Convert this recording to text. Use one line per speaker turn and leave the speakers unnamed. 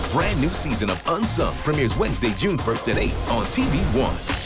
brand new season of Unsung premieres Wednesday, June 1st at 8 on TV One.